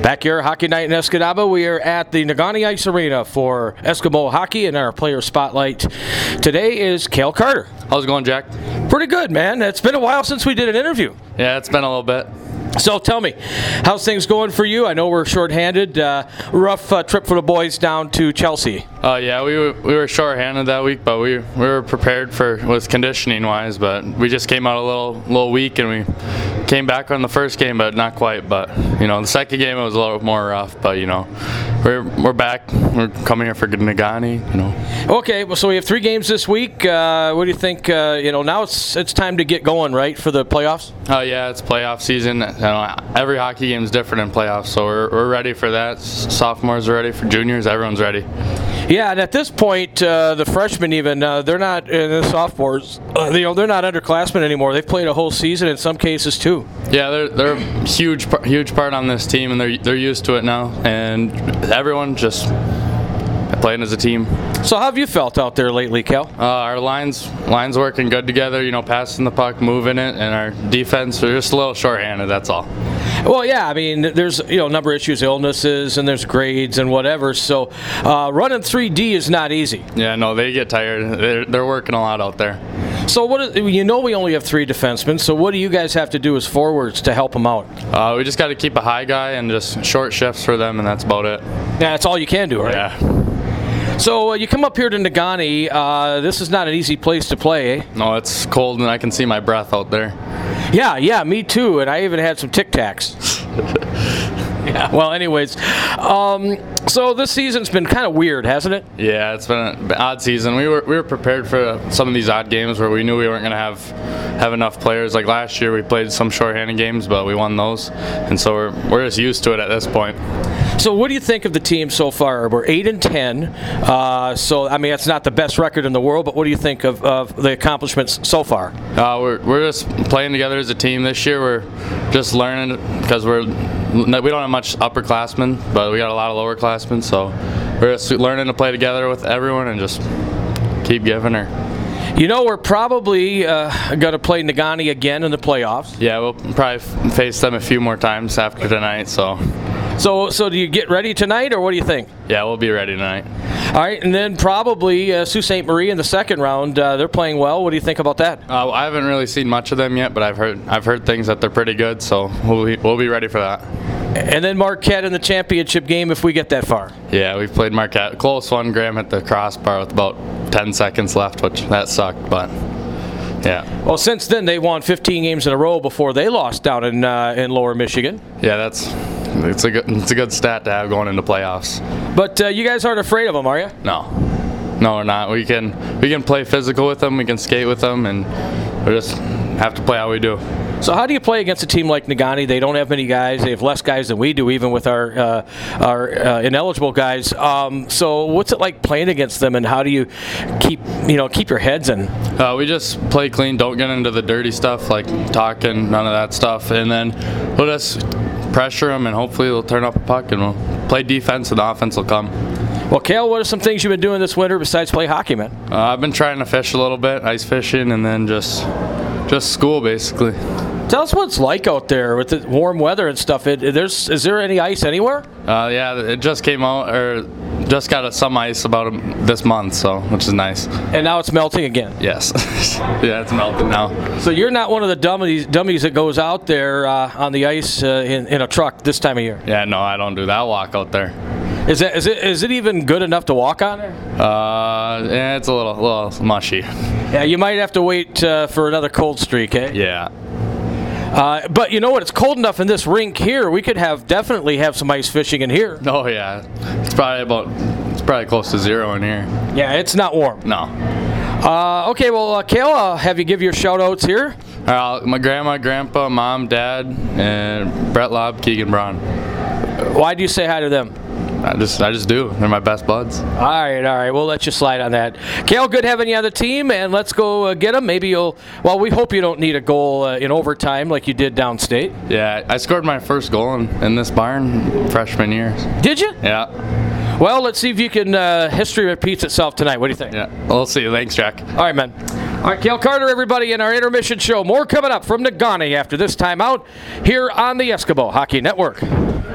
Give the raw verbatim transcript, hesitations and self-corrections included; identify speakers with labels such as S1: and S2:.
S1: Back here, Hockey Night in Escanaba. We are at the Negaunee Ice Arena for Eskimo Hockey, and our player spotlight today is Cale Carter.
S2: How's it going, Jack?
S1: Pretty good, man. It's been a while since we did an interview.
S2: Yeah, it's been a little bit.
S1: So tell me, how's things going for you? I know we're shorthanded. Uh, rough uh, trip for the boys down to Chelsea.
S2: Uh, yeah, we were, we were shorthanded that week, but we we were prepared for with conditioning wise. But we just came out a little little weak, and we came back on the first game, but not quite. But you know, the second game it was a little more rough. But you know, we're we're back. We're coming here for Negaunee. You know.
S1: Okay, well, so we have three games this week. Uh, what do you think? Uh, you know, now it's it's time to get going, right, for the playoffs?
S2: Oh yeah, it's playoff season. You know, every hockey game is different in playoffs, so we're we're ready for that. Sophomores are ready, for juniors, everyone's ready.
S1: Yeah, and at this point, uh, the freshmen even uh, they're not, and the sophomores, uh, you know, they're not underclassmen anymore. They've played a whole season in some cases too.
S2: Yeah, they're they're a huge huge part on this team, and they're they're used to it now, and everyone just playing as a team.
S1: So how have you felt out there lately, Cal?
S2: Uh, our lines lines working good together, you know, passing the puck, moving it, and our defense are just a little shorthanded, that's all.
S1: Well, yeah, I mean, there's, you know, a number of issues, illnesses, and there's grades and whatever, so uh, running three D is not easy.
S2: Yeah, no, they get tired. They're, they're working a lot out there.
S1: So what is, you know, we only have three defensemen, so what do you guys have to do as forwards to help them out?
S2: Uh, we just got to keep a high guy and just short shifts for them, and that's about it.
S1: Yeah, that's all you can do, right?
S2: Yeah.
S1: So uh, you come up here to Negaunee. Uh, this is not an easy place to play, eh?
S2: No, it's cold, and I can see my breath out there.
S1: Yeah, yeah, me too, and I even had some Tic Tacs. Yeah. Well, anyways, um, so this season's been kind of weird, hasn't it?
S2: Yeah, it's been an odd season. We were we were prepared for some of these odd games where we knew we weren't going to have have enough players. Like last year, we played some shorthanded games, but we won those, and so we're we're just used to it at this point.
S1: So what do you think of the team so far? We're eight and ten. Uh, so I mean, it's not the best record in the world, but what do you think of, of the accomplishments so far?
S2: Uh, we're we're just playing together as a team this year. We're just learning because we're we don't have much upperclassmen, but we got a lot of lowerclassmen. So we're just learning to play together with everyone and just keep giving her.
S1: You know, we're probably uh, going to play Negaunee again in the playoffs.
S2: Yeah, we'll probably face them a few more times after tonight. So.
S1: So, so do you get ready tonight, or what do you think?
S2: Yeah, we'll be ready tonight.
S1: All right, and then probably uh, Sault Ste. Marie in the second round. Uh, they're playing well. What do you think about that?
S2: Uh, I haven't really seen much of them yet, but I've heard I've heard things that they're pretty good. So we'll be, we'll be ready for that.
S1: And then Marquette in the championship game if we get that far.
S2: Yeah, we've played Marquette. Close one. Graham hit the crossbar with about ten seconds left, which that sucked, but. Yeah.
S1: Well, since then they won fifteen games in a row before they lost down in uh, in Lower Michigan.
S2: Yeah, that's it's a good it's a good stat to have going into playoffs.
S1: But uh, you guys aren't afraid of them, are you?
S2: No, no, we're not. We can we can play physical with them. We can skate with them, and we just have to play how we do.
S1: So how do you play against a team like Negaunee? They don't have many guys. They have less guys than we do, even with our uh, our uh, ineligible guys. Um, so what's it like playing against them, and how do you keep you know keep your heads in?
S2: Uh, we just play clean. Don't get into the dirty stuff like talking, none of that stuff, and then we'll just pressure them, and hopefully they'll turn up a puck, and we'll play defense, and the offense will come.
S1: Well, Cale, what are some things you've been doing this winter besides play hockey, man?
S2: Uh, I've been trying to fish a little bit, ice fishing, and then just just school basically.
S1: Tell us what it's like out there with the warm weather and stuff. It, there's is there any ice anywhere?
S2: Uh, yeah, it just came out, or just got some ice about this month, so which is nice.
S1: And now it's melting again.
S2: Yes, yeah, it's melting now.
S1: So you're not one of the dummies dummies that goes out there uh, on the ice uh, in, in a truck this time of year.
S2: Yeah, no, I don't do that. I'll walk out there.
S1: Is it is it is it even good enough to walk on there?
S2: Uh, yeah, it's a little little mushy.
S1: Yeah, you might have to wait uh, for another cold streak, eh?
S2: Yeah.
S1: Uh, but you know what? It's cold enough in this rink here. We could have definitely have some ice fishing in here.
S2: Oh yeah, it's probably about it's probably close to zero in here.
S1: Yeah, it's not warm.
S2: No.
S1: Uh, okay, well, uh, Cale, I'll have you give your shout outs here.
S2: Uh, my grandma, grandpa, mom, dad, and Brett Lobb, Keegan Braun.
S1: Why do you say hi to them?
S2: I just I just do. They're my best buds.
S1: All right, all right. We'll let you slide on that. Cale, good having you on the team, and let's go uh, get them. Maybe you'll, well, we hope you don't need a goal uh, in overtime like you did downstate.
S2: Yeah, I scored my first goal in, in this barn freshman year.
S1: Did you?
S2: Yeah.
S1: Well, let's see if you can, uh, history repeats itself tonight. What do you think?
S2: Yeah, we'll see. Thanks, Jack.
S1: All right, man. All right, Cale Carter, everybody, in our intermission show. More coming up from Negaunee after this timeout here on the Eskimo Hockey Network.